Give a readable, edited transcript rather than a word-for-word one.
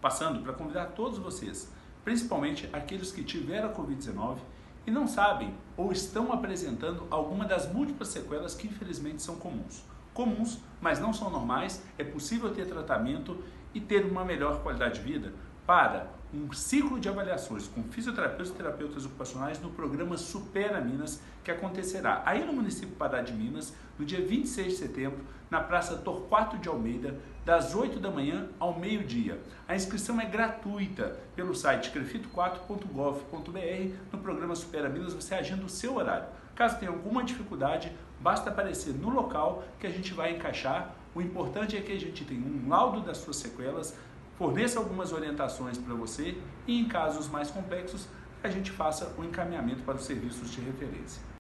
passando para convidar todos vocês, principalmente aqueles que tiveram a Covid-19 e não sabem ou estão apresentando alguma das múltiplas sequelas que infelizmente são comuns, mas não são normais. É possível ter tratamento e ter uma melhor qualidade de vida para um ciclo de avaliações com fisioterapeutas e terapeutas ocupacionais no programa Supera Minas, que acontecerá aí no município Pará de Minas, no dia 26 de setembro, na Praça Torquato de Almeida, das 8 da manhã ao meio-dia. A inscrição é gratuita pelo site crefito4.gov.br. No programa Supera Minas você agenda o seu horário. Caso tenha alguma dificuldade, basta aparecer no local que a gente vai encaixar. O importante é que a gente tenha um laudo das suas sequelas, forneça algumas orientações para você e, em casos mais complexos, a gente faça o encaminhamento para os serviços de referência.